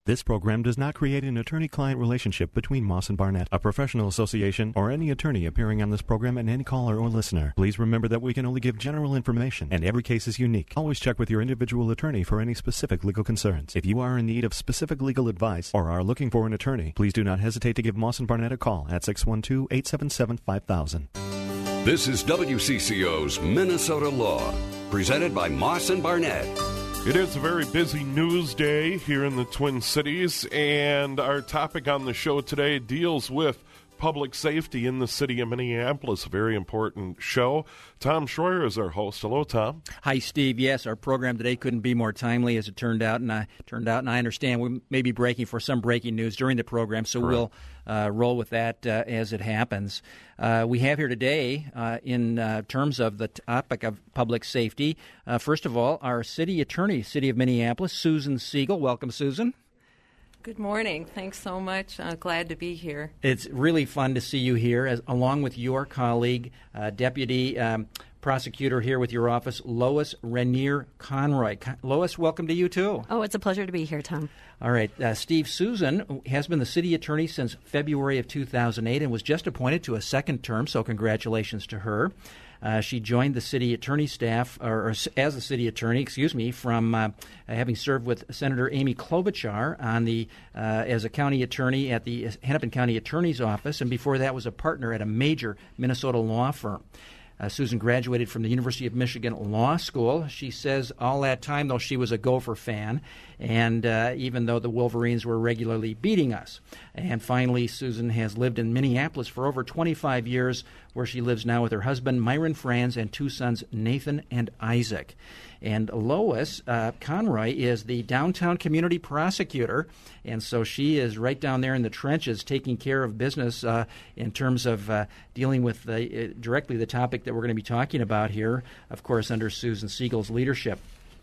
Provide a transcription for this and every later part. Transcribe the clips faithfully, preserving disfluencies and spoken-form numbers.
This program does not create an attorney-client relationship between Moss and Barnett, a professional association, or any attorney appearing on this program and any caller or listener. Please remember that we can only give general information, and every case is unique. Always check with your individual attorney for any specific legal concerns. If you are in need of specific legal advice or are looking for an attorney, please do not hesitate to give Moss and Barnett a call at six one two, eight seven seven, five thousand. This is W C C O's Minnesota Law, presented by Moss and Barnett. It is a very busy news day here in the Twin Cities, and our topic on the show today deals with public safety in the city of Minneapolis, a very important show. Tom Schroyer is our host. Hello, Tom. Hi, Steve. Yes, our program today couldn't be more timely, as it turned out, and I turned out, and I understand we may be breaking for some breaking news during the program, so Correct. we'll uh, roll with that uh, as it happens. Uh, we have here today, uh, in uh, terms of the topic of public safety, uh, first of all, our city attorney, City of Minneapolis, Susan Siegel. Welcome, Susan. Good morning. Thanks so much. Uh, glad to be here. It's really fun to see you here, as, along with your colleague, uh, Deputy um, Prosecutor here with your office, Lois Renier Conroy. Con- Lois, welcome to you, too. Oh, it's a pleasure to be here, Tom. All right. Uh, Steve, Susan has been the city attorney since February of two thousand eight and was just appointed to a second term, so congratulations to her. Uh, she joined the city attorney staff, or, or as a city attorney, excuse me, from uh, having served with Senator Amy Klobuchar on the uh, as a county attorney at the Hennepin County Attorney's Office, and before that was a partner at a major Minnesota law firm. Uh, Susan graduated from the University of Michigan Law School. She says all that time, though, she was a Gopher fan, and uh, even though the Wolverines were regularly beating us. And finally, Susan has lived in Minneapolis for over twenty-five years, where she lives now with her husband, Myron Franz, and two sons, Nathan and Isaac. And Lois uh, Conroy is the downtown community prosecutor, and so she is right down there in the trenches taking care of business uh, in terms of uh, dealing with the, uh, directly the topic that we're going to be talking about here, of course, under Susan Siegel's leadership.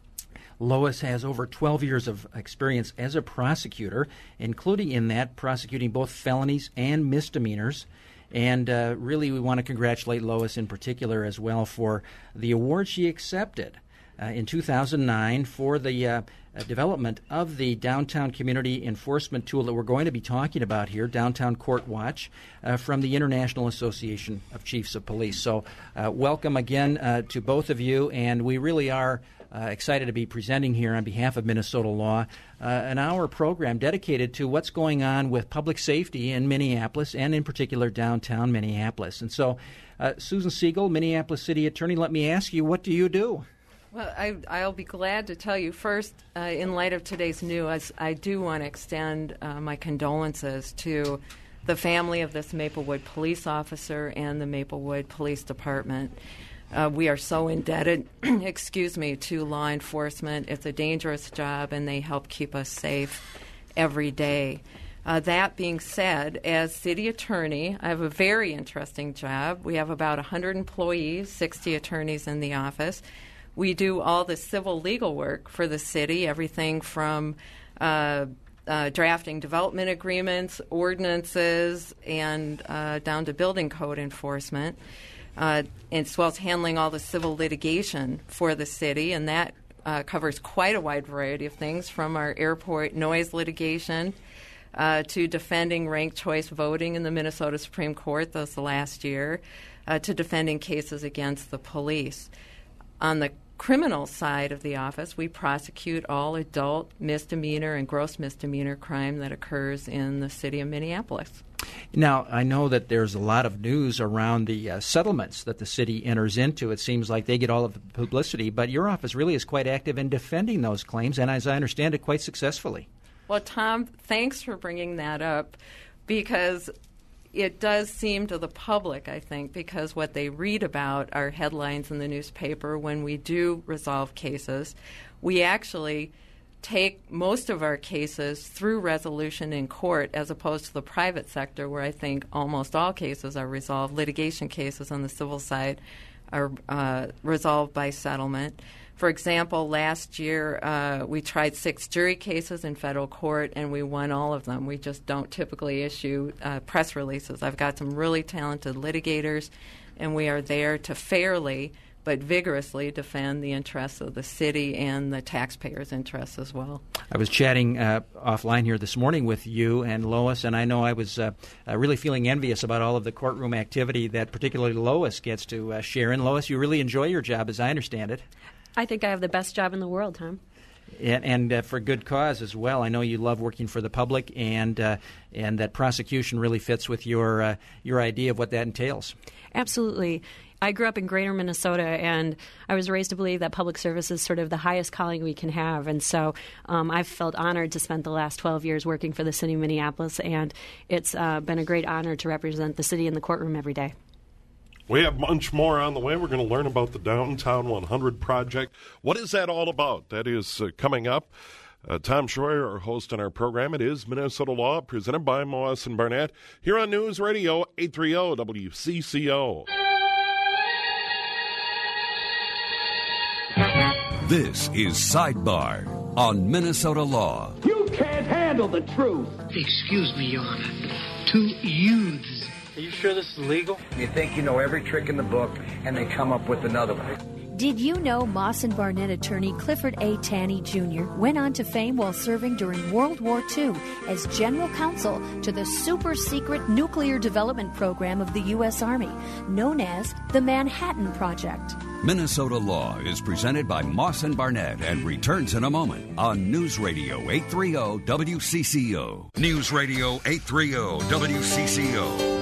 Lois has over twelve years of experience as a prosecutor, including in that prosecuting both felonies and misdemeanors. And uh, really, we want to congratulate Lois in particular as well for the award she accepted uh, in two thousand nine for the uh, uh, development of the downtown community enforcement tool that we're going to be talking about here, Downtown Court Watch, uh, from the International Association of Chiefs of Police. So uh, welcome again uh, to both of you, and we really are Uh, excited to be presenting here on behalf of Minnesota Law uh, an hour program dedicated to what's going on with public safety in Minneapolis, and in particular downtown Minneapolis. And so, uh, Susan Siegel, Minneapolis City Attorney, let me ask you, what do you do? Well, I, I'll be glad to tell you. First, uh, in light of today's news, I do want to extend uh, my condolences to the family of this Maplewood police officer and the Maplewood Police Department. Uh, we are so indebted, excuse me, to law enforcement. It's a dangerous job, and they help keep us safe every day. Uh, that being said, as city attorney, I have a very interesting job. We have about one hundred employees, sixty attorneys in the office. We do all the civil legal work for the city, everything from uh, uh, drafting development agreements, ordinances, and uh, down to building code enforcement. Uh, as well as handling all the civil litigation for the city, and that uh, covers quite a wide variety of things, from our airport noise litigation uh, to defending ranked choice voting in the Minnesota Supreme Court this last year, uh, to defending cases against the police. On the criminal side of the office, we prosecute all adult misdemeanor and gross misdemeanor crime that occurs in the city of Minneapolis. Now, I know that there's a lot of news around the uh, settlements that the city enters into. It seems like they get all of the publicity, but your office really is quite active in defending those claims, and as I understand it, quite successfully. Well, Tom, thanks for bringing that up, because it does seem to the public, I think, because what they read about are headlines in the newspaper. When we do resolve cases, we actually take most of our cases through resolution in court, as opposed to the private sector, where I think almost all cases are resolved. Litigation cases on the civil side are uh, resolved by settlement. For example, last year uh, we tried six jury cases in federal court, and we won all of them. We just don't typically issue uh, press releases. I've got some really talented litigators, and we are there to fairly but vigorously defend the interests of the city and the taxpayers' interests as well. I was chatting uh, offline here this morning with you and Lois, and I know I was uh, uh, really feeling envious about all of the courtroom activity that particularly Lois gets to uh, share in. Lois, you really enjoy your job, as I understand it. I think I have the best job in the world, Tom. And, and uh, for good cause as well. I know you love working for the public, and uh, and that prosecution really fits with your uh, your idea of what that entails. Absolutely. I grew up in Greater Minnesota, and I was raised to believe that public service is sort of the highest calling we can have. And so um, I've felt honored to spend the last twelve years working for the city of Minneapolis, and it's uh, been a great honor to represent the city in the courtroom every day. We have much more on the way. We're going to learn about the Downtown one hundred Project. What is that all about? That is uh, coming up. Uh, Tom Schroyer, our host on our program. It is Minnesota Law, presented by Moss and Barnett, here on News Radio eight thirty W C C O. This is Sidebar on Minnesota Law. You can't handle the truth. Excuse me, Your Honor. Two youths. Are you sure this is legal? You think you know every trick in the book, and they come up with another one. Did you know Moss and Barnett attorney Clifford A. Taney Junior went on to fame while serving during World War Two as general counsel to the super-secret nuclear development program of the U S Army, known as the Manhattan Project? Minnesota Law is presented by Moss and Barnett and returns in a moment on News Radio eight thirty W C C O. News Radio eight thirty W C C O.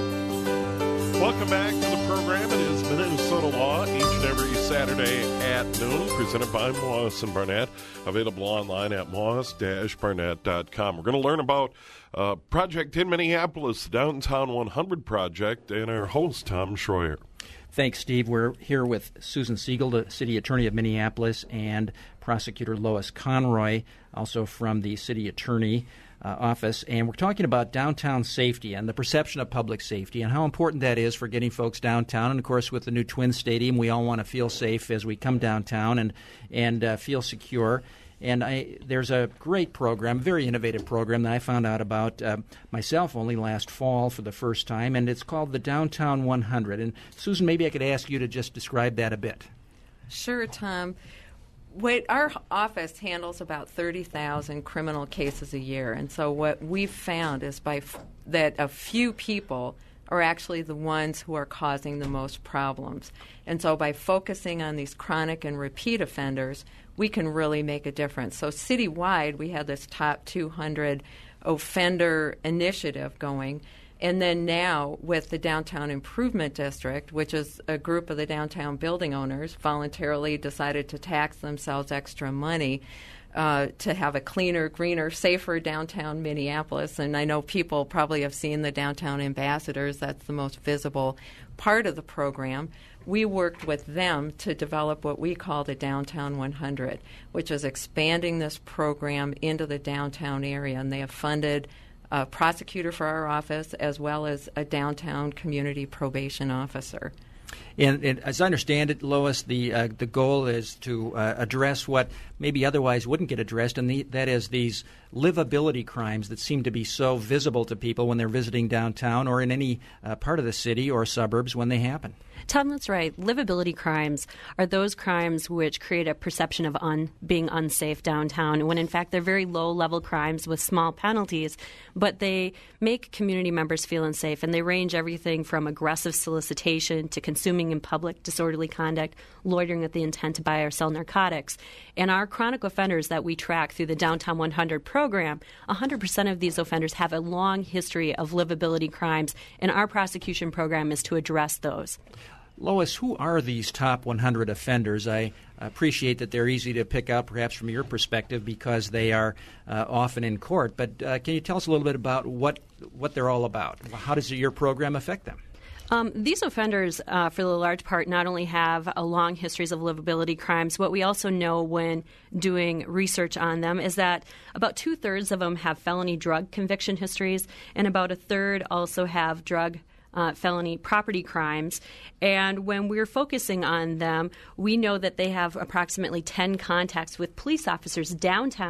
Welcome back to the program. It is Minnesota Law each and every Saturday at noon, presented by Moss and Barnett, available online at moss dash barnett dot com. We're going to learn about a project in Minneapolis, the Downtown one hundred Project, and our host, Tom Schroyer. Thanks, Steve. We're here with Susan Siegel, the City Attorney of Minneapolis, and Prosecutor Lois Conroy, also from the City Attorney Uh, office, and we're talking about downtown safety and the perception of public safety and how important that is for getting folks downtown. And of course, with the new Twin Stadium, we all want to feel safe as we come downtown and and uh, feel secure. And I, there's a great program, very innovative program that I found out about uh, myself only last fall for the first time, and it's called the Downtown one hundred. And Susan, maybe I could ask you to just describe that a bit. Sure, Tom. What our office handles about thirty thousand criminal cases a year, and so what we've found is by f- that a few people are actually the ones who are causing the most problems. And so by focusing on these chronic and repeat offenders, we can really make a difference. So citywide, we had this top two hundred offender initiative going. And then now with the Downtown Improvement District, which is a group of the downtown building owners, voluntarily decided to tax themselves extra money uh, to have a cleaner, greener, safer downtown Minneapolis. And I know people probably have seen the Downtown Ambassadors. That's the most visible part of the program. We worked with them to develop what we call the Downtown one hundred, which is expanding this program into the downtown area. And they have funded a prosecutor for our office, as well as a downtown community probation officer. And, and as I understand it, Lois, the uh, the goal is to uh, address what maybe otherwise wouldn't get addressed, and the, that is these livability crimes that seem to be so visible to people when they're visiting downtown or in any uh, part of the city or suburbs when they happen. Tom, that's right. Livability crimes are those crimes which create a perception of un, being unsafe downtown, when in fact they're very low-level crimes with small penalties, but they make community members feel unsafe, and they range everything from aggressive solicitation to consuming in public, disorderly conduct, loitering with the intent to buy or sell narcotics. And our chronic offenders that we track through the Downtown one hundred program, one hundred percent of these offenders have a long history of livability crimes, and our prosecution program is to address those. Lois, who are these top one hundred offenders? I appreciate that they're easy to pick out, perhaps from your perspective, because they are uh, often in court. But uh, can you tell us a little bit about what what they're all about? How does your program affect them? Um, these offenders, uh, for the large part, not only have a long histories of livability crimes, what we also know when doing research on them is that about two-thirds of them have felony drug conviction histories, and about a third also have drug Uh, felony property crimes. And when we're focusing on them, we know that they have approximately ten contacts with police officers downtown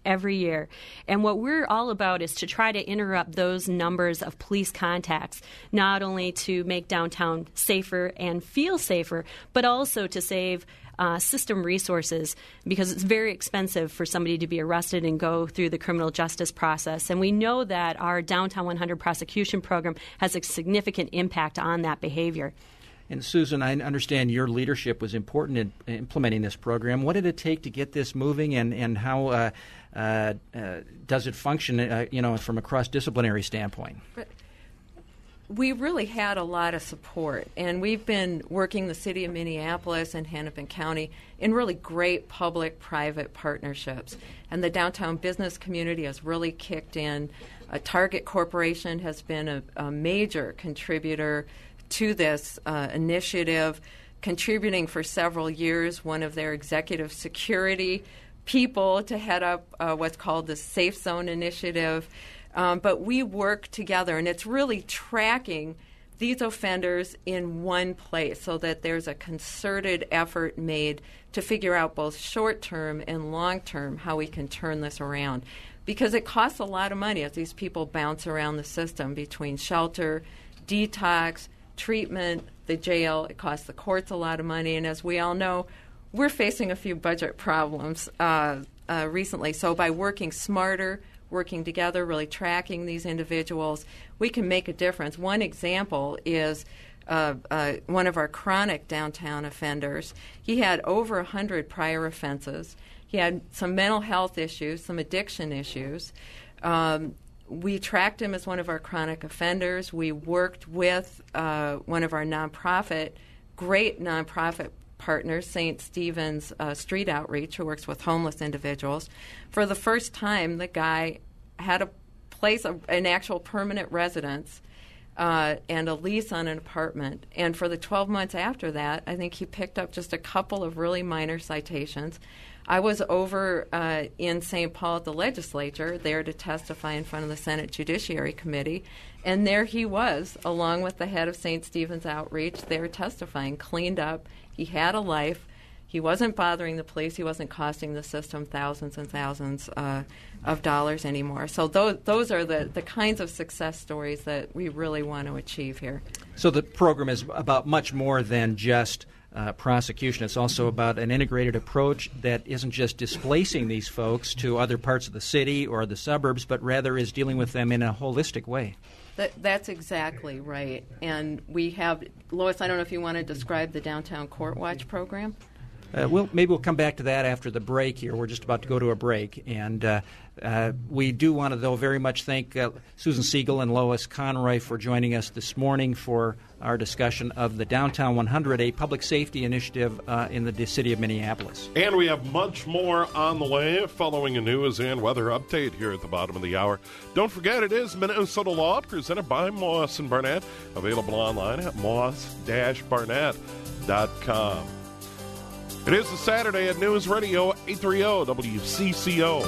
every year. And what we're all about is to try to interrupt those numbers of police contacts, not only to make downtown safer and feel safer, but also to save Uh, system resources, because it's very expensive for somebody to be arrested and go through the criminal justice process. And we know that our Downtown one hundred prosecution program has a significant impact on that behavior. And Susan, I understand your leadership was important in implementing this program. What did it take to get this moving, and, and how uh, uh, uh, does it function, uh, you know, from a cross-disciplinary standpoint? But we really had a lot of support, and we've been working the city of Minneapolis and Hennepin County in really great public-private partnerships. And the downtown business community has really kicked in. Uh, Target Corporation has been a, a major contributor to this uh, initiative, contributing for several years one of their executive security people to head up uh, what's called the Safe Zone Initiative. Um, but we work together, and it's really tracking these offenders in one place so that there's a concerted effort made to figure out both short-term and long-term how we can turn this around. Because it costs a lot of money as these people bounce around the system between shelter, detox, treatment, the jail. It costs the courts a lot of money. And as we all know, we're facing a few budget problems uh, uh, recently. So by working smarter, working together, really tracking these individuals, we can make a difference. One example is uh, uh, one of our chronic downtown offenders. He had over one hundred prior offenses. He had some mental health issues, some addiction issues. Um, we tracked him as one of our chronic offenders. We worked with uh, one of our nonprofit, great nonprofit partners, Saint Stephen's uh, Street Outreach, who works with homeless individuals. For the first time, the guy had a place, a, an actual permanent residence, uh, and a lease on an apartment. And for the twelve months after that, I think he picked up just a couple of really minor citations. I was over uh, in Saint Paul at the legislature, there to testify in front of the Senate Judiciary Committee, and there he was, along with the head of Saint Stephen's Outreach, there testifying, cleaned up. He had a life. He wasn't bothering the police. He wasn't costing the system thousands and thousands uh, of dollars anymore. So those, those are the, the kinds of success stories that we really want to achieve here. So the program is about much more than just uh, prosecution. It's also about an integrated approach that isn't just displacing these folks to other parts of the city or the suburbs, but rather is dealing with them in a holistic way. That, that's exactly right. And we have, Lois, I don't know if you want to describe the Downtown Court Watch program. Uh, we'll, maybe we'll come back to that after the break here. We're just about to go to a break. And uh, uh, we do want to, though, very much thank uh, Susan Siegel and Lois Conroy for joining us this morning for our discussion of the Downtown one hundred, a public safety initiative uh, in the city of Minneapolis. And we have much more on the way following a news and weather update here at the bottom of the hour. Don't forget, it is Minnesota Law, presented by Moss and Barnett, available online at moss dash barnett dot com. It is a Saturday at News Radio eight thirty W C C O.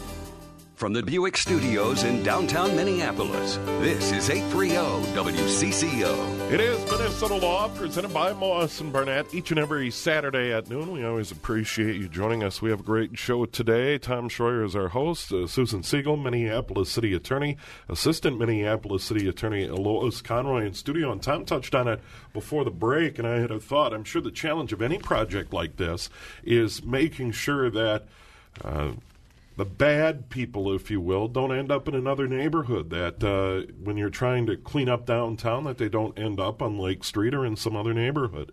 From the Buick Studios in downtown Minneapolis, this is eight thirty W C C O. It is Minnesota Law, presented by Moss and Barnett, each and every Saturday at noon. We always appreciate you joining us. We have a great show today. Tom Schroyer is our host. Uh, Susan Siegel, Minneapolis City Attorney, Assistant Minneapolis City Attorney Lois Conroy in studio. And Tom touched on it before the break, and I had a thought. I'm sure the challenge of any project like this is making sure that uh, the bad people, if you will, don't end up in another neighborhood, that uh, when you're trying to clean up downtown, that they don't end up on Lake Street or in some other neighborhood.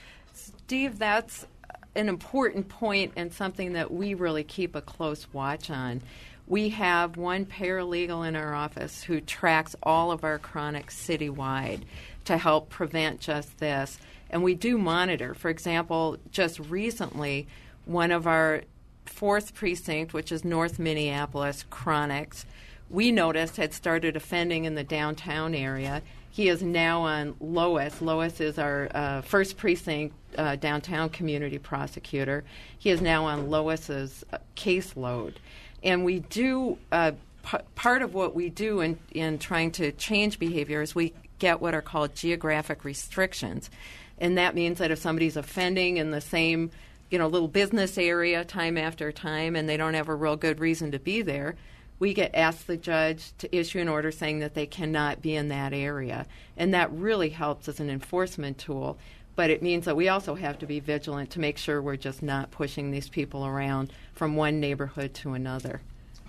Steve, that's an important point and something that we really keep a close watch on. We have one paralegal in our office who tracks all of our chronic citywide to help prevent just this. And we do monitor. For example, just recently, one of our fourth precinct, which is North Minneapolis, Chronics, we noticed had started offending in the downtown area. He is now on Lois. Lois is our uh, first precinct uh, downtown community prosecutor. He is now on Lois's uh, caseload. And we do, uh, p- part of what we do in, in trying to change behavior is we get what are called geographic restrictions. And that means that if somebody's offending in the same you know, little business area time after time, and they don't have a real good reason to be there, we get asked the judge to issue an order saying that they cannot be in that area. And that really helps as an enforcement tool. But it means that we also have to be vigilant to make sure we're just not pushing these people around from one neighborhood to another.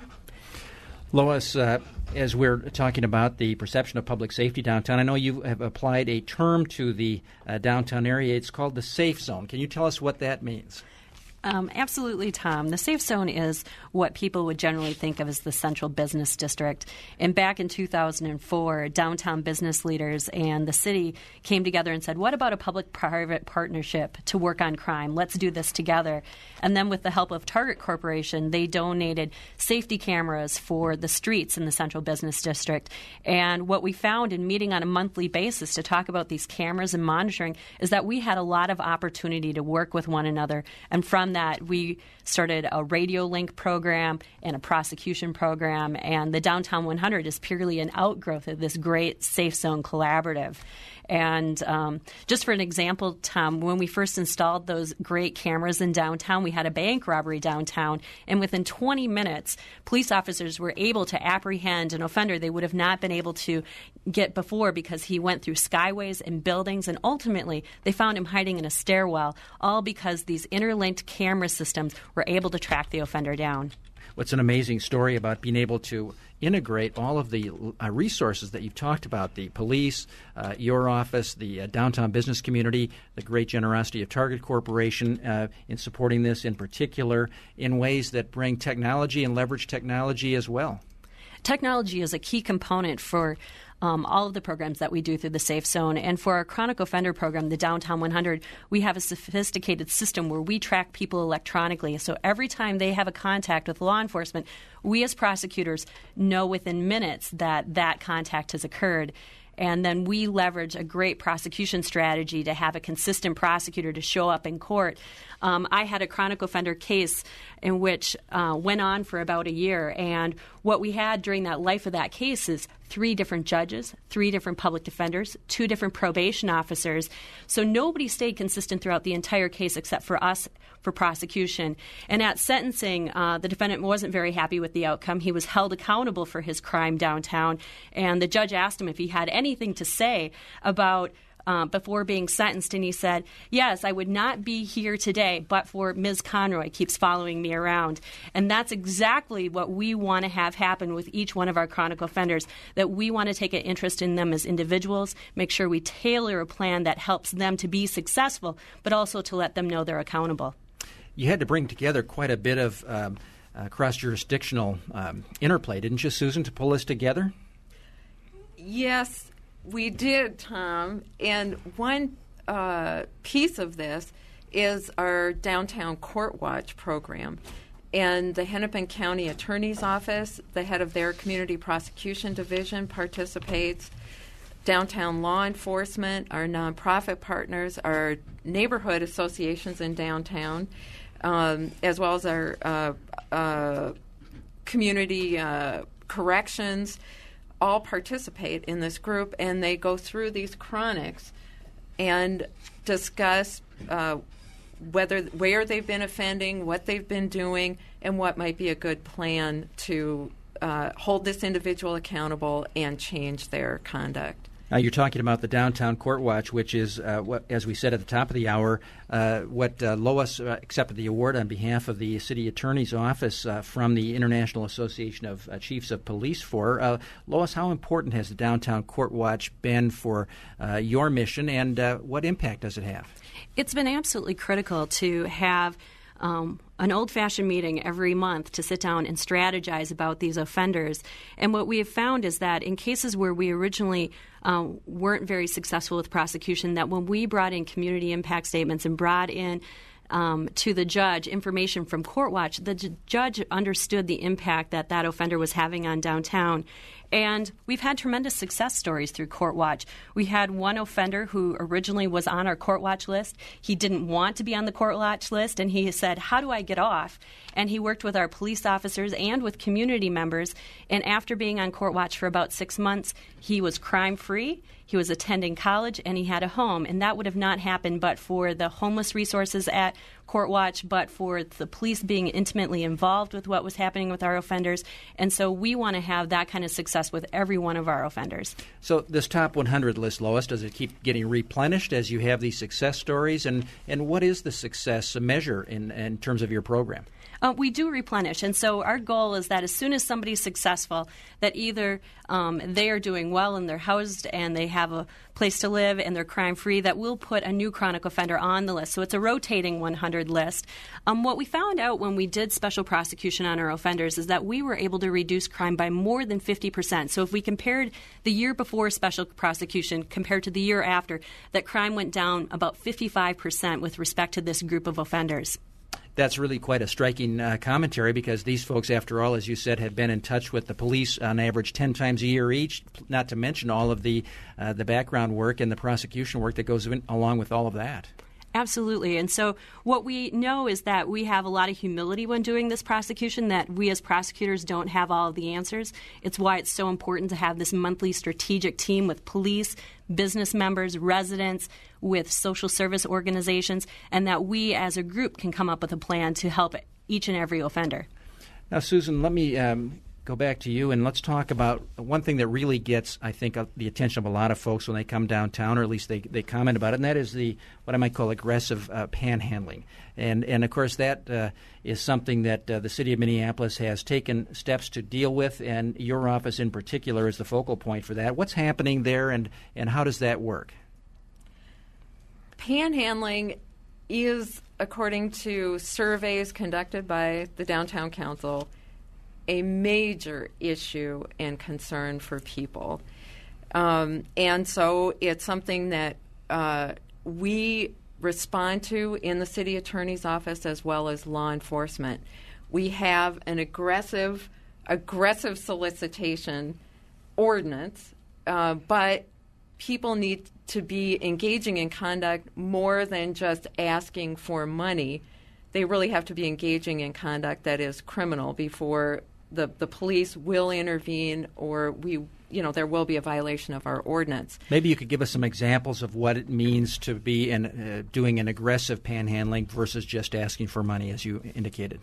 Lois, uh, as we're talking about the perception of public safety downtown, I know you have applied a term to the uh, downtown area. It's called the safe zone. Can you tell us what that means? Um, absolutely, Tom. The safe zone is what people would generally think of as the central business district. And back in two thousand four, downtown business leaders and the city came together and said, what about a public-private partnership to work on crime? Let's do this together. And then with the help of Target Corporation, they donated safety cameras for the streets in the central business district. And what we found in meeting on a monthly basis to talk about these cameras and monitoring is that we had a lot of opportunity to work with one another. And from that, we started a radio link program and a prosecution program, and the Downtown one hundred is purely an outgrowth of this great Safe Zone collaborative. And um, just for an example, Tom, when we first installed those great cameras in downtown, we had a bank robbery downtown, and within twenty minutes, police officers were able to apprehend an offender they would have not been able to get before because he went through skyways and buildings, and ultimately they found him hiding in a stairwell, all because these interlinked camera systems were able to track the offender down. What's an amazing story about being able to integrate all of the uh, resources that you've talked about, the police, uh, your office, the uh, downtown business community, the great generosity of Target Corporation uh, in supporting this in particular in ways that bring technology and leverage technology as well. Technology is a key component for Um, all of the programs that we do through the Safe Zone. And for our chronic offender program, the Downtown one hundred, we have a sophisticated system where we track people electronically. So every time they have a contact with law enforcement, we as prosecutors know within minutes that that contact has occurred. And then we leverage a great prosecution strategy to have a consistent prosecutor to show up in court. Um, I had a chronic offender case in which uh, went on for about a year. And what we had during that life of that case is three different judges, three different public defenders, two different probation officers. So nobody stayed consistent throughout the entire case except for us for prosecution. And at sentencing, uh, the defendant wasn't very happy with the outcome. He was held accountable for his crime downtown. And the judge asked him if he had anything to say about Uh, before being sentenced, and he said, yes, I would not be here today but for Miz Conroy keeps following me around. And that's exactly what we want to have happen with each one of our chronic offenders, that we want to take an interest in them as individuals, make sure we tailor a plan that helps them to be successful, but also to let them know they're accountable. You had to bring together quite a bit of um, uh, cross-jurisdictional um, interplay, didn't you, Susan, to pull this together? Yes, we did, Tom. And one uh, piece of this is our Downtown Court Watch program. And the Hennepin County Attorney's Office, the head of their Community Prosecution Division, participates. Downtown Law Enforcement, our nonprofit partners, our neighborhood associations in downtown, um, as well as our uh, uh, community uh, corrections, all participate in this group, and they go through these chronics and discuss uh, whether where they've been offending, what they've been doing, and what might be a good plan to uh, hold this individual accountable and change their conduct. Uh, you're talking about the Downtown Court Watch, which is, uh, what, as we said at the top of the hour, uh, what uh, Lois uh, accepted the award on behalf of the City Attorney's Office uh, from the International Association of uh, Chiefs of Police for. Uh, Lois, how important has the Downtown Court Watch been for uh, your mission, and uh, what impact does it have? It's been absolutely critical to have Um, an old-fashioned meeting every month to sit down and strategize about these offenders. And what we have found is that in cases where we originally um, weren't very successful with prosecution, that when we brought in community impact statements and brought in um, to the judge information from Court Watch, the j- judge understood the impact that that offender was having on downtown. And we've had tremendous success stories through Court Watch. We had one offender who originally was on our Court Watch list. He didn't want to be on the Court Watch list, and he said, how do I get off? And he worked with our police officers and with community members. And after being on Court Watch for about six months, he was crime-free. he was attending college, and he had a home. And that would have not happened but for the homeless resources at Court Watch, but for the police being intimately involved with what was happening with our offenders. And so we want to have that kind of success with every one of our offenders. So this top one hundred list, Lois, does it keep getting replenished as you have these success stories? And, and what is the success measure in, in terms of your program? Uh, we do replenish, and so our goal is that as soon as somebody's successful, that either um, they are doing well and they're housed and they have a place to live and they're crime-free, that we'll put a new chronic offender on the list. So it's a rotating one hundred list. Um, what we found out when we did special prosecution on our offenders is that we were able to reduce crime by more than fifty percent. So if we compared the year before special prosecution compared to the year after, that crime went down about fifty-five percent with respect to this group of offenders. That's really quite a striking uh, commentary, because these folks, after all, as you said, have been in touch with the police on average ten times a year each, not to mention all of the uh, the background work and the prosecution work that goes in, along with all of that. Absolutely. And so what we know is that we have a lot of humility when doing this prosecution, that we as prosecutors don't have all of the answers. It's why it's so important to have this monthly strategic team with police, business members, residents, with social service organizations, and that we as a group can come up with a plan to help each and every offender. Now, Susan, let me um, go back to you, and let's talk about one thing that really gets, I think, uh, the attention of a lot of folks when they come downtown, or at least they, they comment about it, and that is the what I might call aggressive uh, panhandling. And, and of course, that uh, is something that uh, the city of Minneapolis has taken steps to deal with, and your office in particular is the focal point for that. What's happening there, and, and how does that work? Panhandling is, according to surveys conducted by the Downtown Council, a major issue and concern for people. Um, and so it's something that uh, we respond to in the city attorney's office as well as law enforcement. We have an aggressive, aggressive solicitation ordinance, uh, but people need to be engaging in conduct more than just asking for money. They really have to be engaging in conduct that is criminal before the, the police will intervene, or we, you know, there will be a violation of our ordinance. Maybe you could give us some examples of what it means to be in, uh, doing an aggressive panhandling versus just asking for money, as you indicated.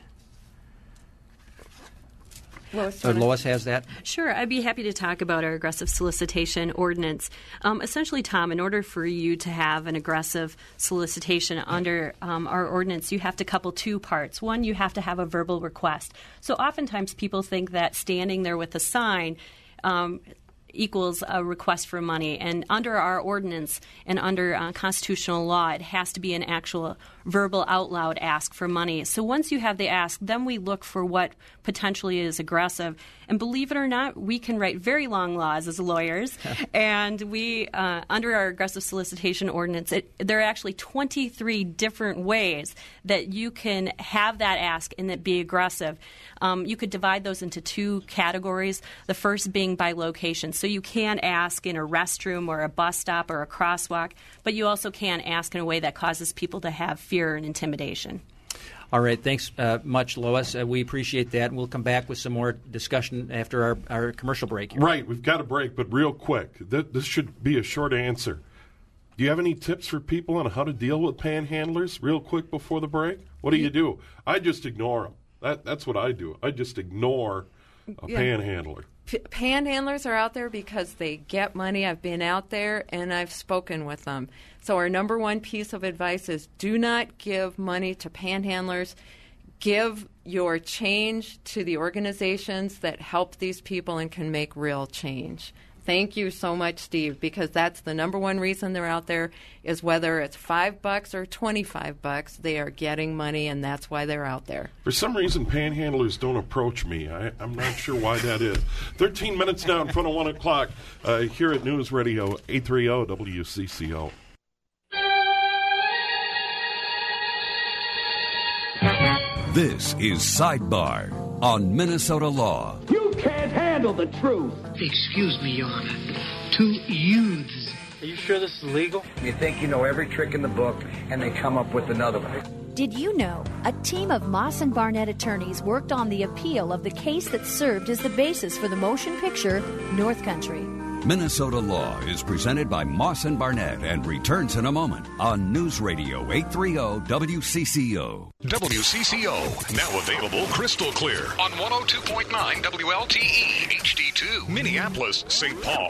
Lois, so Lois has that? Sure. I'd be happy to talk about our aggressive solicitation ordinance. Um, essentially, Tom, in order for you to have an aggressive solicitation under um, our ordinance, you have to couple two parts. One, you have to have a verbal request. So oftentimes people think that standing there with a sign um, equals a request for money. And under our ordinance and under uh, constitutional law, it has to be an actual verbal out loud ask for money. So once you have the ask, then we look for what potentially is aggressive. And believe it or not, we can write very long laws as lawyers. And we, uh, under our aggressive solicitation ordinance, it, there are actually twenty-three different ways that you can have that ask and that be aggressive. Um, you could divide those into two categories, the first being by location. So you can ask in a restroom or a bus stop or a crosswalk, but you also can ask in a way that causes people to have fear and intimidation. All right. Thanks uh, much, Lois. Uh, we appreciate that. We'll come back with some more discussion after our, our commercial break here. Right. We've got a break, but real quick, th- this should be a short answer. Do you have any tips for people on how to deal with panhandlers real quick before the break? What do you do? I just ignore them. That, that's what I do. I just ignore a Yeah. panhandler. P- panhandlers are out there because they get money. I've been out there and I've spoken with them. So our number one piece of advice is do not give money to panhandlers. Give your change to the organizations that help these people and can make real change. Thank you so much, Steve, because that's the number one reason they're out there is whether it's five bucks or twenty-five bucks, they are getting money, and that's why they're out there. For some reason, panhandlers don't approach me. I, I'm not sure why that is. thirteen minutes now in front of one o'clock uh, here at News Radio eight thirty W C C O. This is Sidebar on Minnesota Law. You can't handle the truth. Excuse me, Your Honor. Two youths. Are you sure this is legal? You think you know every trick in the book, and they come up with another one. Did you know a team of Moss and Barnett attorneys worked on the appeal of the case that served as the basis for the motion picture North Country? Minnesota Law is presented by Moss and Barnett and returns in a moment on News Radio eight thirty W C C O. W C C O, now available crystal clear on one oh two point nine W L T E H D two, Minneapolis, Saint Paul.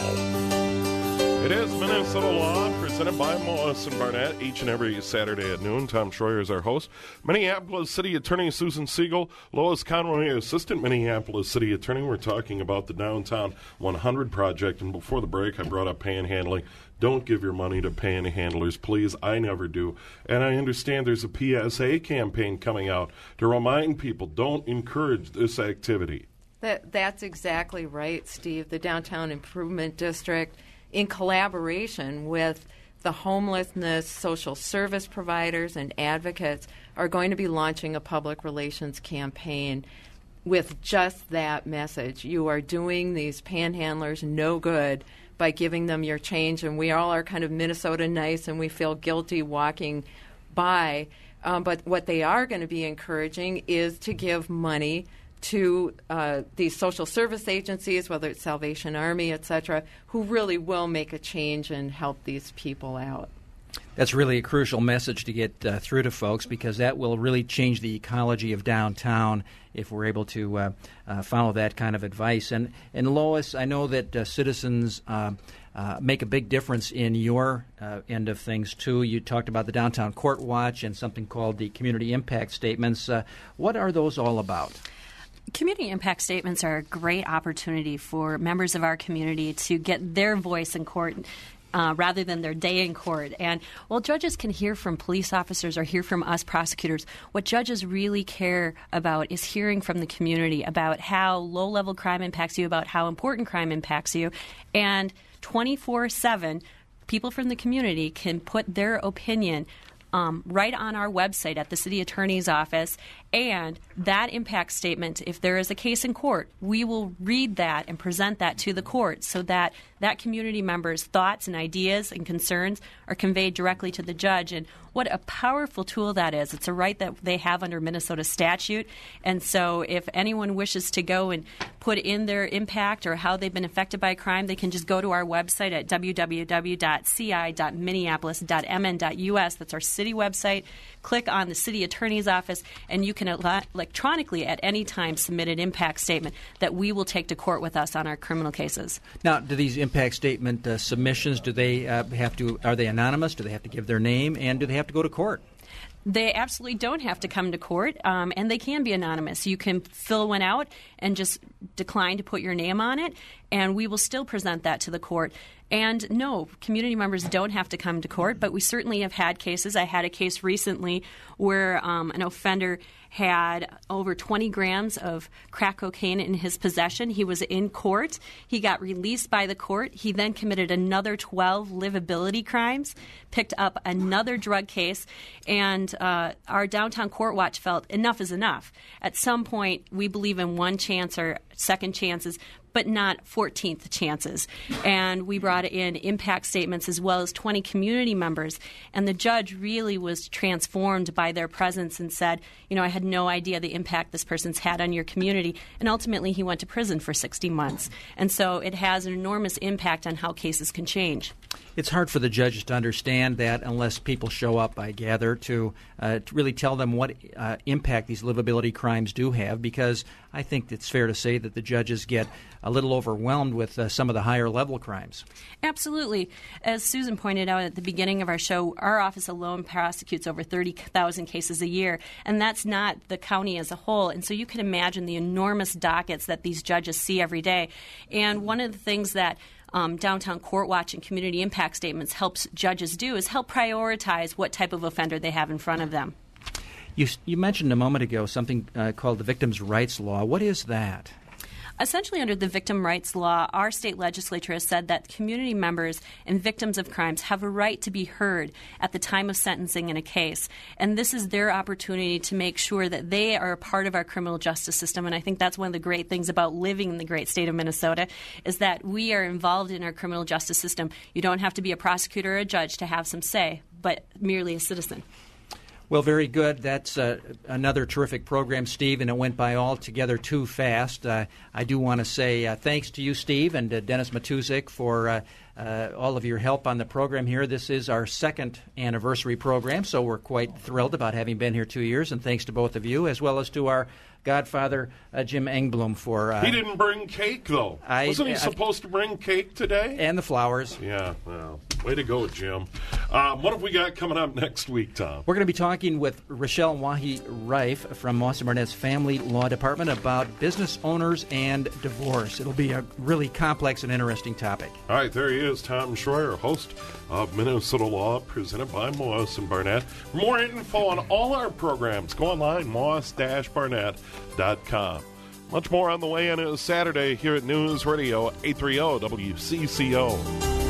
It is Minnesota Law, presented by Moss and Barnett, each and every Saturday at noon. Tom Schroyer is our host. Minneapolis City Attorney Susan Siegel, Lois Conway, Assistant Minneapolis City Attorney. We're talking about the Downtown one hundred project, and before the break, I brought up panhandling. Don't give your money to panhandlers, please. I never do. And I understand there's a P S A campaign coming out to remind people, don't encourage this activity. That, that's exactly right, Steve. The Downtown Improvement District, in collaboration with the homelessness social service providers and advocates, are going to be launching a public relations campaign with just that message. You are doing these panhandlers no good by giving them your change, and we all are kind of Minnesota nice and we feel guilty walking by. Um, but what they are going to be encouraging is to give money to uh, these social service agencies, whether it's Salvation Army, et cetera, who really will make a change and help these people out. That's really a crucial message to get uh, through to folks, because that will really change the ecology of downtown if we're able to uh, uh, follow that kind of advice. And, and Lois, I know that uh, citizens uh, uh, make a big difference in your uh, end of things, too. You talked about the Downtown Court Watch and something called the Community Impact Statements. Uh, what are those all about? Community impact statements are a great opportunity for members of our community to get their voice in court uh, rather than their day in court. And while judges can hear from police officers or hear from us prosecutors, what judges really care about is hearing from the community about how low-level crime impacts you, about how important crime impacts you. And twenty-four seven, people from the community can put their opinion Um, right on our website at the city attorney's office, and that impact statement, if there is a case in court, we will read that and present that to the court so that that community member's thoughts and ideas and concerns are conveyed directly to the judge. And what a powerful tool that is. It's a right that they have under Minnesota statute. And so if anyone wishes to go and put in their impact or how they've been affected by crime, they can just go to our website at w w w dot c i dot minneapolis dot m n dot u s. That's our city website. Click on the city attorney's office, and you can ele- electronically at any time submit an impact statement that we will take to court with us on our criminal cases. Now, do these impact statement uh, submissions, do they uh, have to, are they anonymous? Do they have to give their name? And do they have to go to court? They absolutely don't have to come to court, um, and they can be anonymous. You can fill one out and just decline to put your name on it, and we will still present that to the court. And no, community members don't have to come to court, but we certainly have had cases. I had a case recently where um, an offender had over twenty grams of crack cocaine in his possession. He was in court. He got released by the court. He then committed another twelve livability crimes, picked up another drug case, and uh, our Downtown Court Watch felt enough is enough. At some point, we believe in one chance or second chances, but not fourteenth chances. And we brought in impact statements as well as twenty community members. And the judge really was transformed by their presence and said, you know, I had no idea the impact this person's had on your community. And ultimately, he went to prison for sixty months. And so it has an enormous impact on how cases can change. It's hard for the judges to understand that unless people show up, I gather, to, uh, to really tell them what uh, impact these livability crimes do have, because I think it's fair to say that the judges get a little overwhelmed with uh, some of the higher level crimes. Absolutely. As Susan pointed out at the beginning of our show, our office alone prosecutes over thirty thousand cases a year, and that's not the county as a whole. And so you can imagine the enormous dockets that these judges see every day. And one of the things that Um, Downtown Court Watch and Community Impact Statements helps judges do is help prioritize what type of offender they have in front of them. You, you mentioned a moment ago something uh, called the Victims' Rights Law. What is that? Essentially, under the Victim Rights Law, our state legislature has said that community members and victims of crimes have a right to be heard at the time of sentencing in a case. And this is their opportunity to make sure that they are a part of our criminal justice system. And I think that's one of the great things about living in the great state of Minnesota, is that we are involved in our criminal justice system. You don't have to be a prosecutor or a judge to have some say, but merely a citizen. Well, very good. That's uh, another terrific program, Steve, and it went by altogether too fast. Uh, I do want to say uh, thanks to you, Steve, and uh, Dennis Matuzik for uh, uh, all of your help on the program here. This is our second anniversary program, so we're quite thrilled about having been here two years, and thanks to both of you, as well as to our godfather, uh, Jim Engblom, for... Uh, he didn't bring cake, though. I, Wasn't he I, supposed to bring cake today? And the flowers. Yeah, well, way to go, Jim. Um, what have we got coming up next week, Tom? We're going to be talking with Rochelle Wahi-Reif from Moss and Barnett's Family Law Department about business owners and divorce. It'll be a really complex and interesting topic. All right, there he is, Tom Schroyer, host of Minnesota Law, presented by Moss and Barnett. For more info on all our programs, go online, moss dash barnett dot com. Much more on the way in. It is Saturday here at News Radio eight thirty W C C O.